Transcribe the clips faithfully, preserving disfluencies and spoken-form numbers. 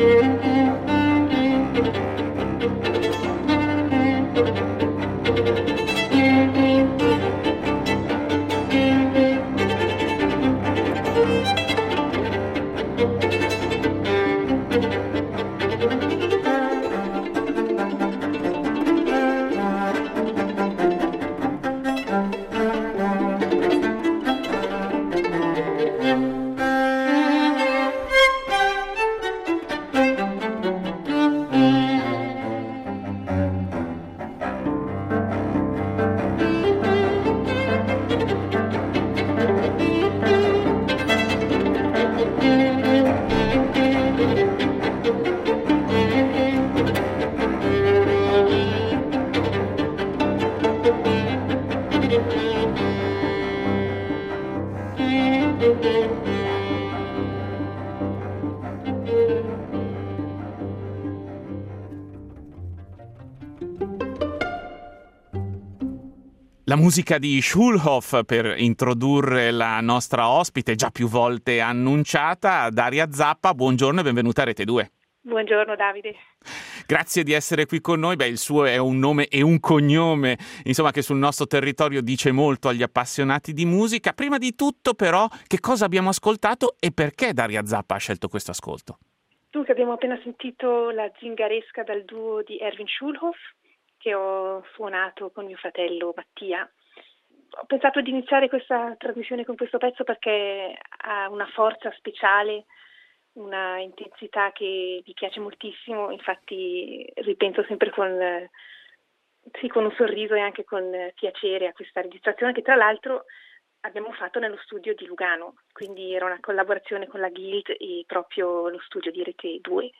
La musica di Schulhoff per introdurre la nostra ospite, già più volte annunciata, Daria Zappa. Buongiorno e benvenuta a Rete due. Buongiorno Davide. Grazie di essere qui con noi. Beh, il suo è un nome e un cognome, insomma, che sul nostro territorio dice molto agli appassionati di musica. Prima di tutto, però, che cosa abbiamo ascoltato e perché Daria Zappa ha scelto questo ascolto? Dunque, abbiamo appena sentito la zingaresca dal duo di Erwin Schulhoff, che ho suonato con mio fratello Mattia. Ho pensato di iniziare questa trasmissione con questo pezzo perché ha una forza speciale, una intensità che mi piace moltissimo, infatti ripenso sempre con, sì, con un sorriso e anche con piacere a questa registrazione che tra l'altro abbiamo fatto nello studio di Lugano, quindi era una collaborazione con la Guild e proprio lo studio di Rete due.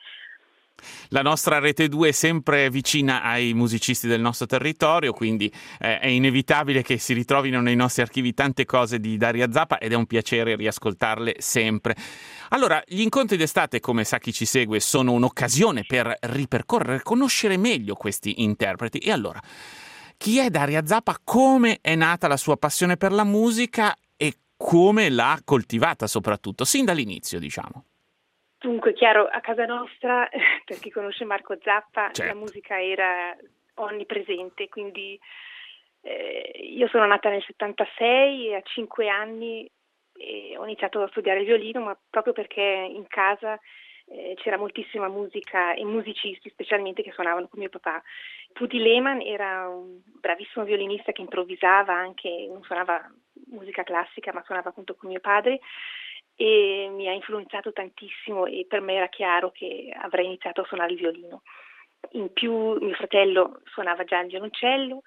La nostra Rete due è sempre vicina ai musicisti del nostro territorio, quindi eh, è inevitabile che si ritrovino nei nostri archivi tante cose di Daria Zappa ed è un piacere riascoltarle sempre. Allora, gli incontri d'estate, come sa chi ci segue, sono un'occasione per ripercorrere, conoscere meglio questi interpreti. E allora, chi è Daria Zappa? Come è nata la sua passione per la musica e come l'ha coltivata soprattutto, sin dall'inizio, diciamo? Dunque, chiaro, a casa nostra, per chi conosce Marco Zappa, certo, la musica era onnipresente, quindi eh, io sono nata nel settantasei e a cinque anni eh, ho iniziato a studiare il violino, ma proprio perché in casa eh, c'era moltissima musica e musicisti specialmente che suonavano con mio papà. Woody Lehman era un bravissimo violinista che improvvisava anche, non suonava musica classica, ma suonava appunto con mio padre, e mi ha influenzato tantissimo e per me era chiaro che avrei iniziato a suonare il violino. In più mio fratello suonava già il violoncello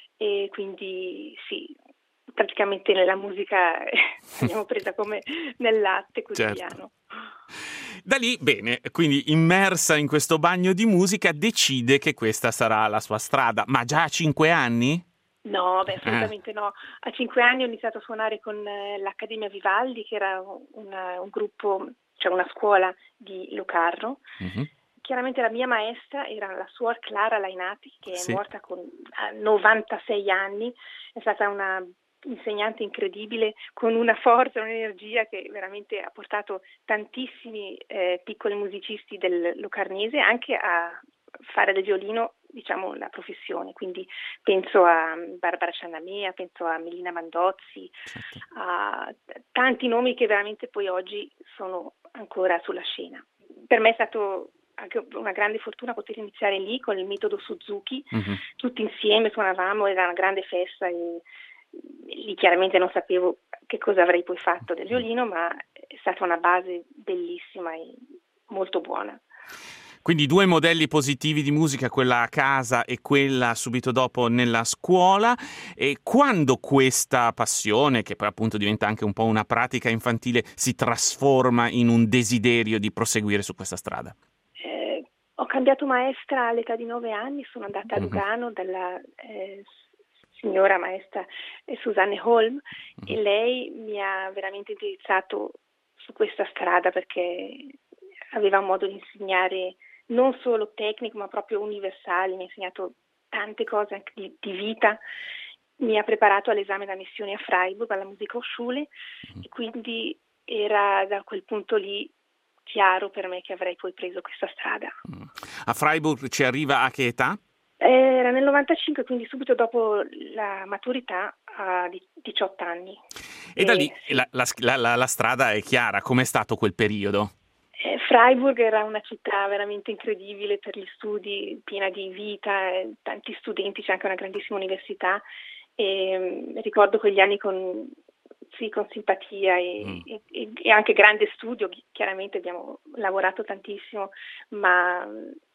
e quindi sì, praticamente nella musica l'abbiamo presa come nel latte quotidiano. Certo. Da lì, bene, quindi immersa in questo bagno di musica decide che questa sarà la sua strada, ma già a cinque anni? No, beh, assolutamente eh. no. A cinque anni ho iniziato a suonare con eh, l'Accademia Vivaldi, che era una, un gruppo, cioè una scuola di Locarno. Mm-hmm. Chiaramente la mia maestra era la suor Clara Lainati, che sì. è morta con novantasei anni, è stata una insegnante incredibile, con una forza, un'energia che veramente ha portato tantissimi eh, piccoli musicisti del Locarnese anche a fare del violino, diciamo, la professione. Quindi penso a Barbara Ciannamea, penso a Melina Mandozzi, certo. a tanti nomi che veramente poi oggi sono ancora sulla scena. Per me è stato anche una grande fortuna poter iniziare lì con il metodo Suzuki, mm-hmm. tutti insieme suonavamo, era una grande festa e lì chiaramente non sapevo che cosa avrei poi fatto del violino, ma è stata una base bellissima e molto buona. Quindi due modelli positivi di musica, quella a casa e quella subito dopo nella scuola. E quando questa passione, che poi appunto diventa anche un po' una pratica infantile, si trasforma in un desiderio di proseguire su questa strada? Eh, ho cambiato maestra all'età di nove anni, sono andata a Lugano mm-hmm. dalla eh, signora maestra eh, Susanne Holm mm-hmm. e lei mi ha veramente indirizzato su questa strada perché aveva un modo di insegnare non solo tecnico ma proprio universale, mi ha insegnato tante cose anche di, di vita, mi ha preparato all'esame da missione a Freiburg alla Musikhochschule mm. e quindi era da quel punto lì chiaro per me che avrei poi preso questa strada. A Freiburg ci arriva a che età? Era nel novantacinque, quindi subito dopo la maturità, a diciotto anni. E, e da lì sì. la, la, la, la strada è chiara. Com'è stato quel periodo? Eh, Freiburg era una città veramente incredibile per gli studi, piena di vita, eh, tanti studenti, c'è anche una grandissima università. E, um, ricordo quegli anni con, sì, con simpatia e, mm. e, e anche grande studio. Chiaramente abbiamo lavorato tantissimo, ma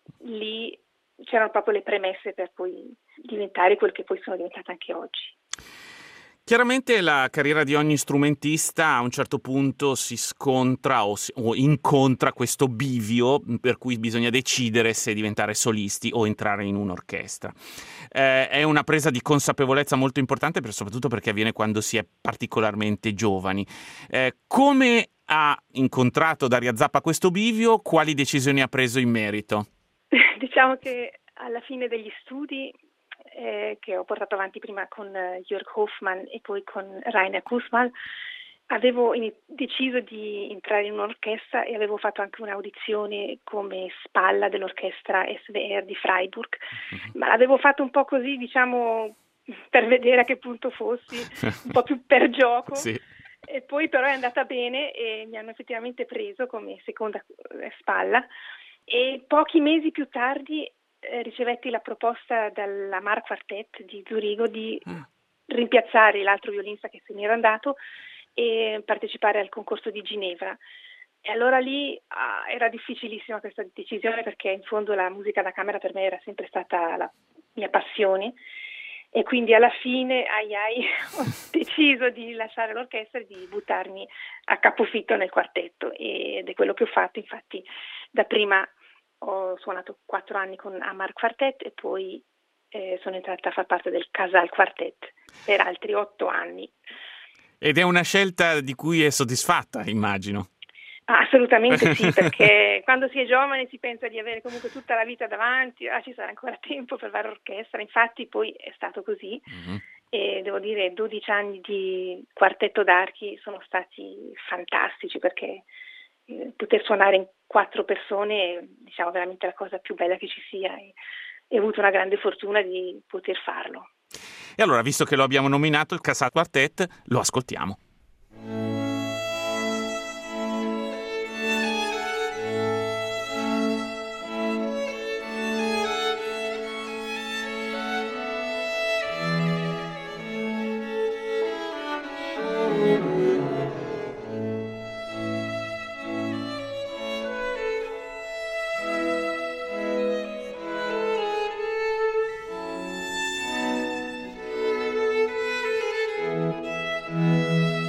lì c'erano proprio le premesse per poi diventare quel che poi sono diventata anche oggi. Chiaramente la carriera di ogni strumentista a un certo punto si scontra o, si, o incontra questo bivio per cui bisogna decidere se diventare solisti o entrare in un'orchestra. Eh, è una presa di consapevolezza molto importante, per, soprattutto perché avviene quando si è particolarmente giovani. Eh, come ha incontrato Daria Zappa questo bivio? Quali decisioni ha preso in merito? Diciamo che alla fine degli studi eh, che ho portato avanti prima con uh, Jörg Hoffmann e poi con Rainer Kussmann, avevo in- deciso di entrare in un'orchestra e avevo fatto anche un'audizione come spalla dell'orchestra S W R di Freiburg, mm-hmm. ma l'avevo fatto un po' così, diciamo, per vedere a che punto fossi, un po' più per gioco. Sì. E poi però è andata bene e mi hanno effettivamente preso come seconda spalla. E pochi mesi più tardi eh, ricevetti la proposta dalla Mark Quartet di Zurigo di mm. rimpiazzare l'altro violinista che se n'era andato e partecipare al concorso di Ginevra. E allora lì ah, era difficilissima questa decisione, perché in fondo la musica da camera per me era sempre stata la mia passione, e quindi alla fine ai ai ho deciso di lasciare l'orchestra e di buttarmi a capofitto nel quartetto, ed è quello che ho fatto. Infatti dapprima ho suonato quattro anni con Amar Quartet e poi eh, sono entrata a far parte del Casal Quartet per altri otto anni. Ed è una scelta di cui è soddisfatta, immagino. Ah, assolutamente sì, perché quando si è giovane si pensa di avere comunque tutta la vita davanti, ah, ci sarà ancora tempo per fare orchestra, infatti poi è stato così. Mm-hmm. E devo dire dodici anni di quartetto d'archi sono stati fantastici, perché eh, poter suonare in quattro persone è, diciamo, veramente la cosa più bella che ci sia, e, e ho avuto una grande fortuna di poter farlo. E allora, visto che lo abbiamo nominato, il Casal Quartet, lo ascoltiamo. Thank you.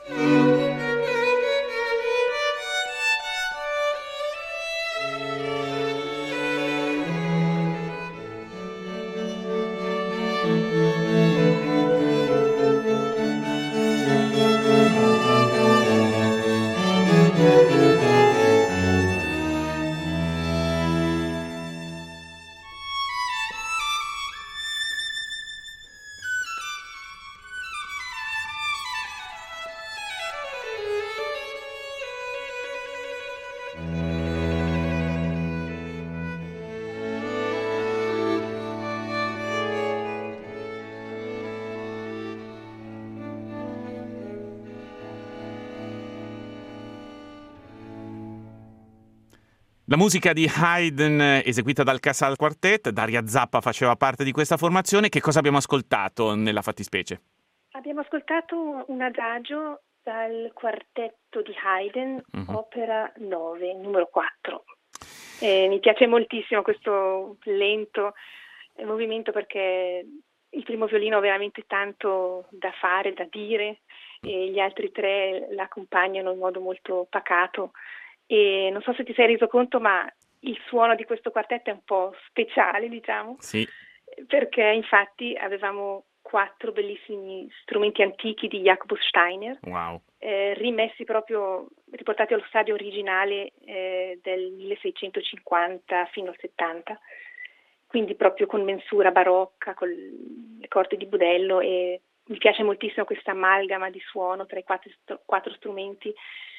La musica di Haydn eseguita dal Casal Quartet, Daria Zappa faceva parte di questa formazione. Che cosa abbiamo ascoltato nella fattispecie? Abbiamo ascoltato un adagio dal quartetto di Haydn, uh-huh. opera nove, numero quattro. Eh, mi piace moltissimo questo lento movimento perché il primo violino ha veramente tanto da fare, da dire, e gli altri tre l'accompagnano in modo molto pacato. E non so se ti sei reso conto, ma il suono di questo quartetto è un po' speciale, diciamo, sì. perché infatti avevamo quattro bellissimi strumenti antichi di Jacobus Steiner, wow. eh, rimessi proprio, riportati allo stadio originale eh, del milleseicentocinquanta fino al settanta, quindi proprio con mensura barocca, con le corde di budello, e mi piace moltissimo questa amalgama di suono tra i quattro, quattro strumenti,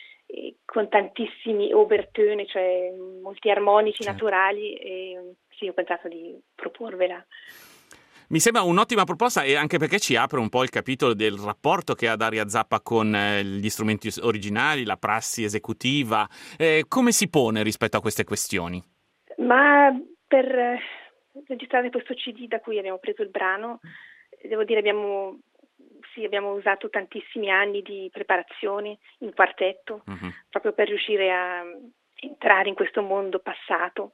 con tantissimi obertöne, cioè molti armonici certo. naturali, e sì, ho pensato di proporvela. Mi sembra un'ottima proposta, e anche perché ci apre un po' il capitolo del rapporto che ha Daria Zappa con eh, gli strumenti originali, la prassi esecutiva. Eh, come si pone rispetto a queste questioni? Ma per eh, registrare questo C D da cui abbiamo preso il brano, devo dire abbiamo Sì, abbiamo usato tantissimi anni di preparazione in quartetto, uh-huh. proprio per riuscire a entrare in questo mondo passato,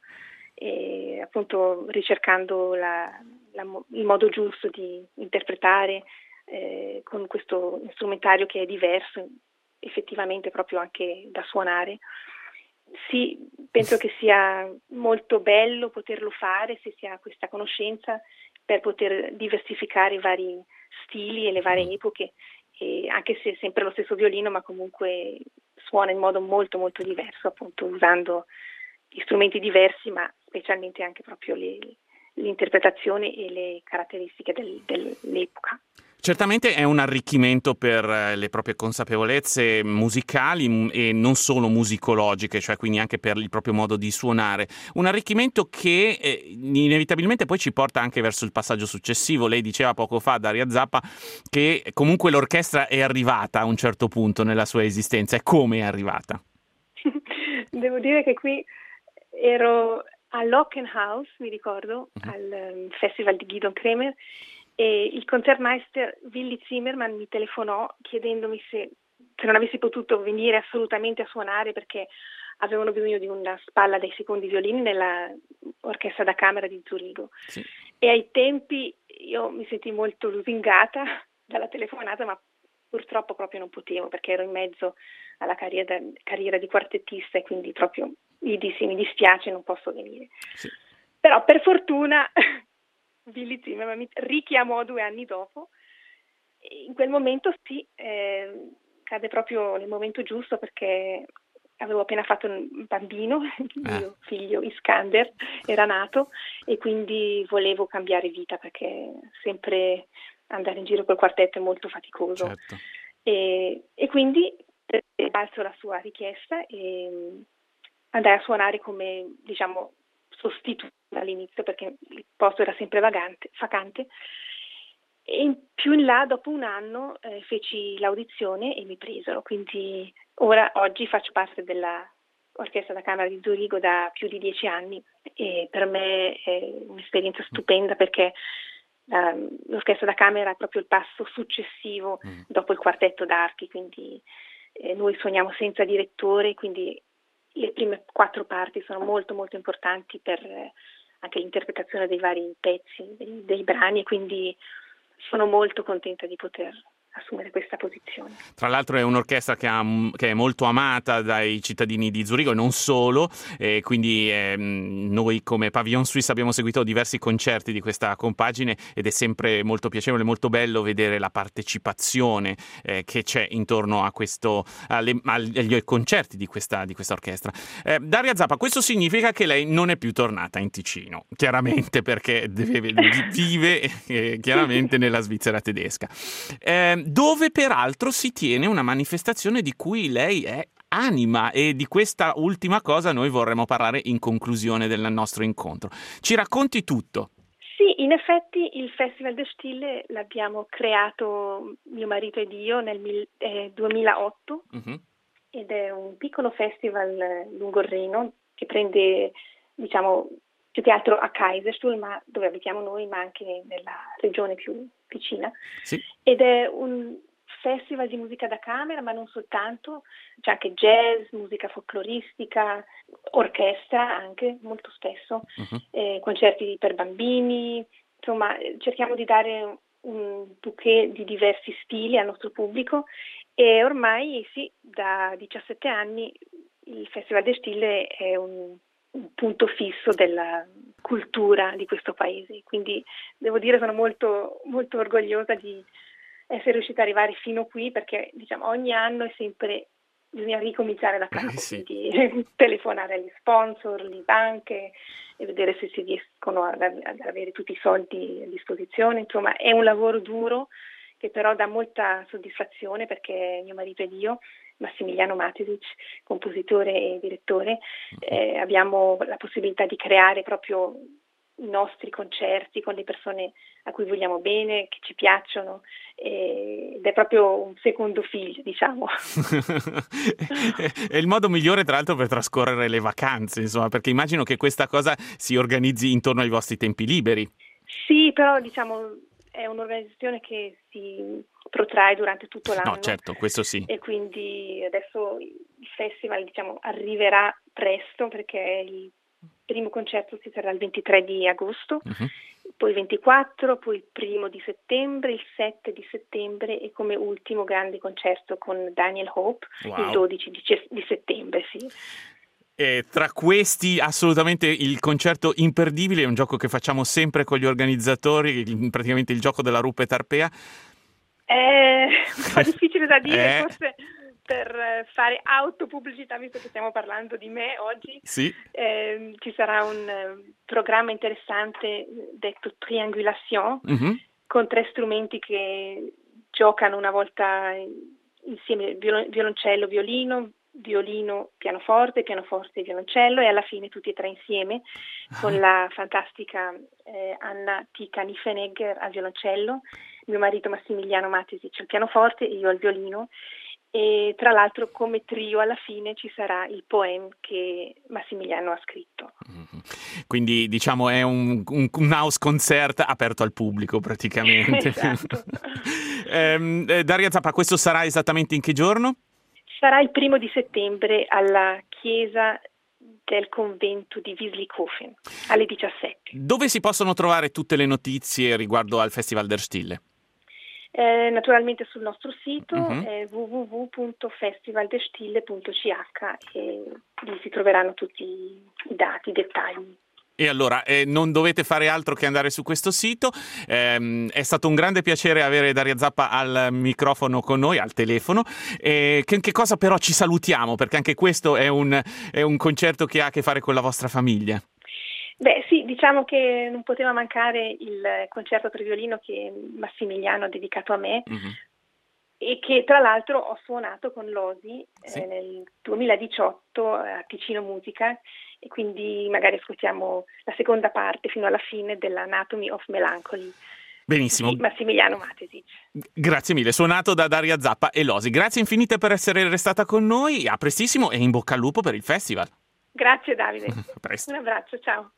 e appunto ricercando la, la, il modo giusto di interpretare eh, con questo strumentario che è diverso effettivamente proprio anche da suonare. Sì, penso che sia molto bello poterlo fare se si ha questa conoscenza, per poter diversificare i vari stili e le varie epoche, e anche se è sempre lo stesso violino, ma comunque suona in modo molto molto diverso, appunto usando gli strumenti diversi, ma specialmente anche proprio le, l'interpretazione e le caratteristiche del, dell'epoca. Certamente è un arricchimento per le proprie consapevolezze musicali e non solo musicologiche, cioè quindi anche per il proprio modo di suonare. Un arricchimento che eh, inevitabilmente poi ci porta anche verso il passaggio successivo. Lei diceva poco fa, Daria Zappa, che comunque l'orchestra è arrivata a un certo punto nella sua esistenza. E come è arrivata? Devo dire che qui ero all'Ockenhaus, mi ricordo, uh-huh. al um, festival di Guidon Kremer, e il concertmeister Willy Zimmermann mi telefonò chiedendomi se, se non avessi potuto venire assolutamente a suonare, perché avevano bisogno di una spalla dai secondi violini nella orchestra da camera di Zurigo. Sì. E ai tempi io mi sentii molto lusingata dalla telefonata, ma purtroppo proprio non potevo, perché ero in mezzo alla carriera, carriera di quartettista, e quindi proprio gli dissi: mi dispiace, non posso venire. Sì. Però per fortuna Willy Zimmermann mi richiamò due anni dopo, e in quel momento sì, eh, cade proprio nel momento giusto, perché avevo appena fatto un bambino, il eh. mio figlio Iskander era nato, e quindi volevo cambiare vita, perché sempre andare in giro col quartetto è molto faticoso. Certo. E, e quindi balzo la sua richiesta e andai a suonare come, diciamo, sostituto all'inizio, perché il posto era sempre vagante, vacante, e in, più in là, dopo un anno, eh, feci l'audizione e mi presero, quindi ora oggi faccio parte della Orchestra da Camera di Zurigo da più di dieci anni, e per me è un'esperienza stupenda, perché la, l'Orchestra da Camera è proprio il passo successivo mm. dopo il quartetto d'archi, quindi eh, noi suoniamo senza direttore, quindi le prime quattro parti sono molto molto importanti per eh, anche l'interpretazione dei vari pezzi, dei, dei brani, e quindi sono molto contenta di poter assumere questa posizione. Tra l'altro è un'orchestra che, ha, che è molto amata dai cittadini di Zurigo e non solo, e quindi eh, noi come Pavillon Suisse abbiamo seguito diversi concerti di questa compagine ed è sempre molto piacevole, molto bello vedere la partecipazione eh, che c'è intorno a questo, alle, agli concerti di questa, di questa orchestra. Eh, Daria Zappa, questo significa che lei non è più tornata in Ticino, chiaramente, perché deve, vive eh, chiaramente nella Svizzera tedesca. Eh, dove peraltro si tiene una manifestazione di cui lei è anima, e di questa ultima cosa noi vorremmo parlare in conclusione del nostro incontro. Ci racconti tutto? Sì, in effetti il Festival der Stille l'abbiamo creato mio marito ed io nel eh, duemilaotto uh-huh. ed è un piccolo festival lungo il Reno che prende, diciamo, più che altro a Kaiserstuhl, ma dove abitiamo noi, ma anche nella regione più vicina. Sì. Ed è un festival di musica da camera, ma non soltanto, c'è anche jazz, musica folcloristica, orchestra anche molto spesso, uh-huh. eh, concerti per bambini, insomma cerchiamo di dare un bouquet di diversi stili al nostro pubblico e ormai sì, da diciassette anni il Festival der Stille è un un punto fisso della cultura di questo paese, quindi devo dire sono molto molto orgogliosa di essere riuscita ad arrivare fino qui, perché diciamo ogni anno è sempre bisogna ricominciare da capo, eh sì. quindi telefonare agli sponsor, le banche e vedere se si riescono ad, ad avere tutti i soldi a disposizione, insomma è un lavoro duro che però dà molta soddisfazione, perché mio marito ed io, Massimiliano Matisic, compositore e direttore, eh, abbiamo la possibilità di creare proprio i nostri concerti con le persone a cui vogliamo bene, che ci piacciono, ed è proprio un secondo figlio, diciamo. È il modo migliore, tra l'altro, per trascorrere le vacanze, insomma, perché immagino che questa cosa si organizzi intorno ai vostri tempi liberi. Sì, però diciamo è un'organizzazione che si protrae durante tutto l'anno. No, certo, questo sì. E quindi adesso il festival, diciamo, arriverà presto, perché il primo concerto si terrà il ventitré di agosto, uh-huh. poi il ventiquattro, poi il primo di settembre, il sette di settembre e come ultimo grande concerto con Daniel Hope, wow. il dodici di, di settembre, sì. E tra questi assolutamente il concerto imperdibile, è un gioco che facciamo sempre con gli organizzatori, praticamente il gioco della Ruppe Tarpea. È un po' difficile da dire, eh. forse per fare autopubblicità, visto che stiamo parlando di me oggi, sì. eh, ci sarà un eh, programma interessante detto Triangulation, uh-huh. con tre strumenti che giocano una volta insieme, viol- violoncello, violino, violino, pianoforte, pianoforte e violoncello, e alla fine tutti e tre insieme con la fantastica eh, Anna Tika Niffenegger al violoncello, mio marito Massimiliano Matisic al pianoforte e io al violino, e tra l'altro come trio alla fine ci sarà il poema che Massimiliano ha scritto. Quindi diciamo è un, un, un house concert aperto al pubblico praticamente. Esatto. eh, Daria Zappa, questo sarà esattamente in che giorno? Sarà il primo di settembre alla chiesa del convento di Wislikofen alle diciassette. Dove si possono trovare tutte le notizie riguardo al Festival der Stille? Eh, naturalmente sul nostro sito uh-huh. eh, w w w punto festivalderstille punto c h e lì si troveranno tutti i dati, i dettagli. E allora eh, non dovete fare altro che andare su questo sito. Eh, è stato un grande piacere avere Daria Zappa al microfono con noi, al telefono. E che, che cosa però ci salutiamo, perché anche questo è un, è un concerto che ha a che fare con la vostra famiglia. Beh sì, diciamo che non poteva mancare il concerto per violino che Massimiliano ha dedicato a me, uh-huh. e che tra l'altro ho suonato con l'Osi sì. eh, nel duemiladiciotto a Ticino Musica, e quindi magari ascoltiamo la seconda parte fino alla fine dell'Anatomy of Melancholy. Benissimo. Di Massimiliano Matisic. Grazie mille, suonato da Daria Zappa e l'Osi. Grazie infinite per essere restata con noi, a prestissimo e in bocca al lupo per il festival. Grazie Davide. Presto. Un abbraccio, ciao.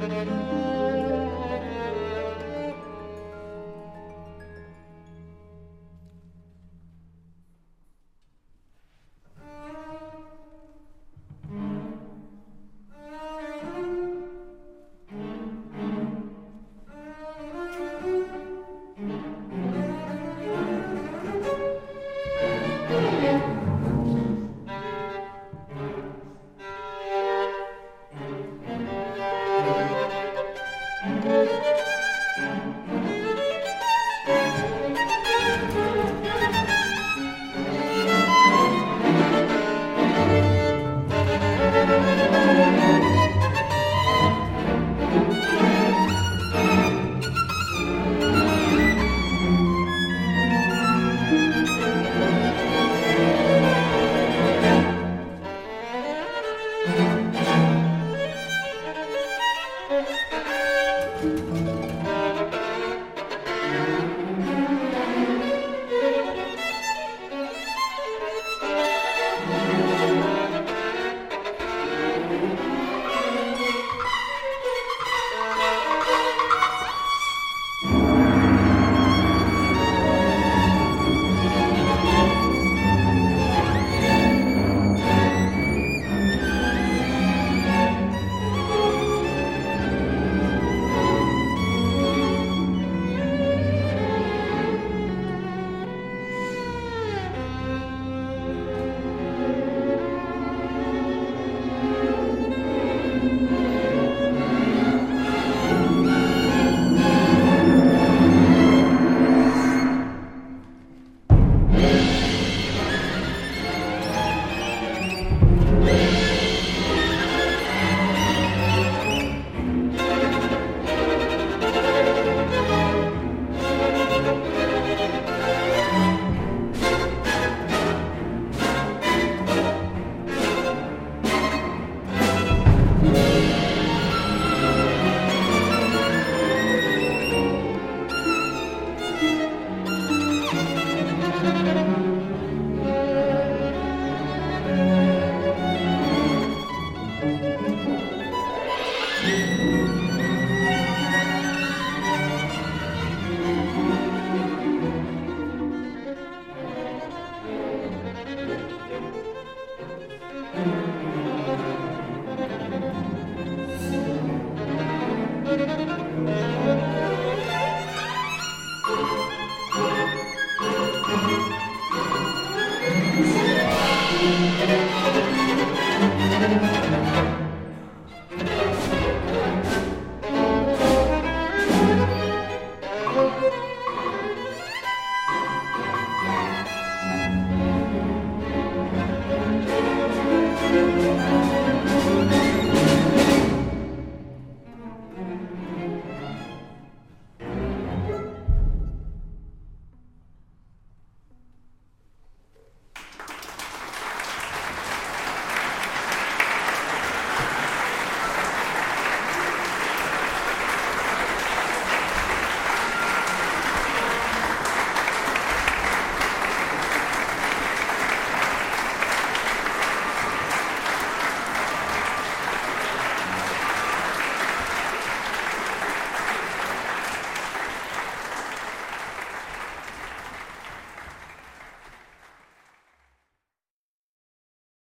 Ciao.